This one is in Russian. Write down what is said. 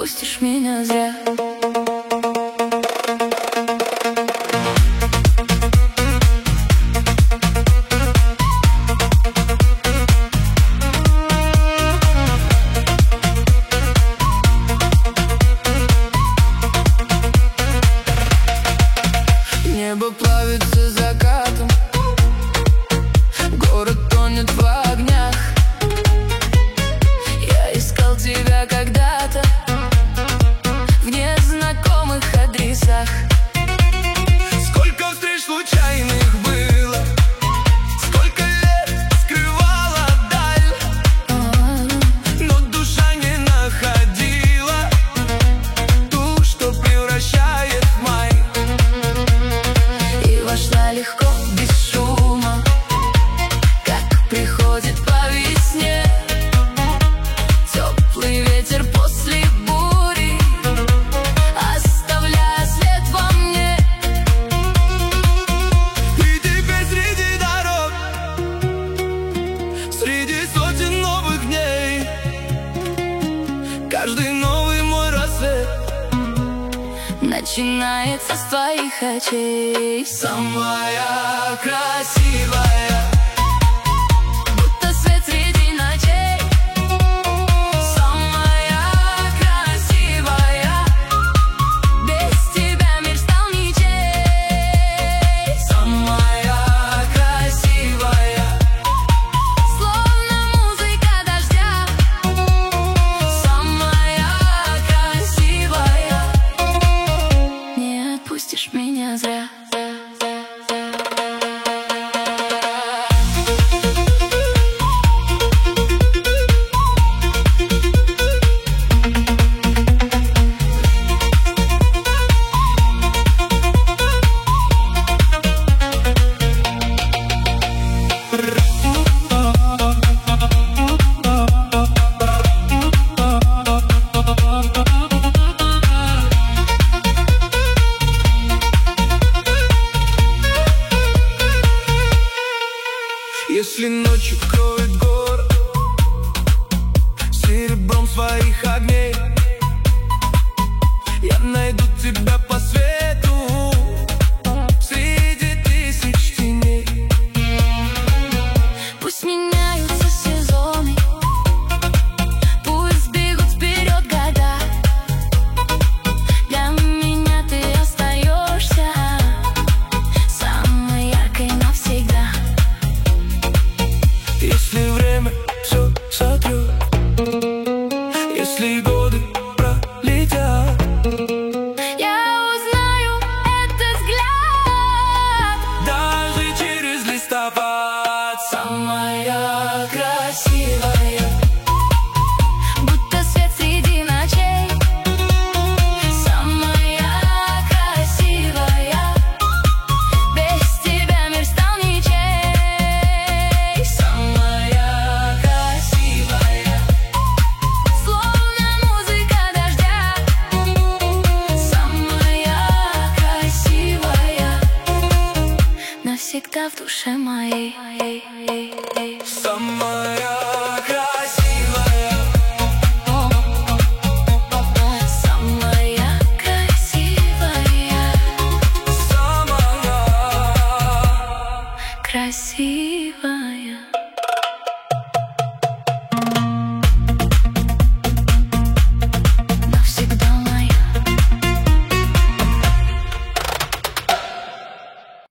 отпустишь меня зря. Небо плавится закатом, город тонет в огнях. Я искал тебя когда-то в незнакомых адресах. Сколько встреч случайных было, сколько лет скрывала даль, но душа не находила ту, что превращает в май. И вошла легко, без шума, как приходит по весне теплый ветер после бури, оставляя след во мне. И теперь среди дорог, среди сотен новых дней, каждый новый мой рассвет начинается с твоих очей. Самая красивая, будто свет среди ночей. Самая красивая, без тебя мир стал ничей. Самая красивая, словно музыка дождя. Самая красивая, не отпустишь меня зря. Если ночь укроет город серебром своих огней, я найду тебя по свету среди тысяч теней. Пусть меняются сезоны, пусть бегут вперед года, для меня ты остаешься самой яркой навсегда. Если время все сотрет, если годы пролетят, я узнаю этот взгляд даже через листопад. Самая красивая, будто свет среди ночей. Самая красивая, без тебя мир стал ничей. Самая красивая, словно музыка дождя. Самая красивая, навсегда в душе моей.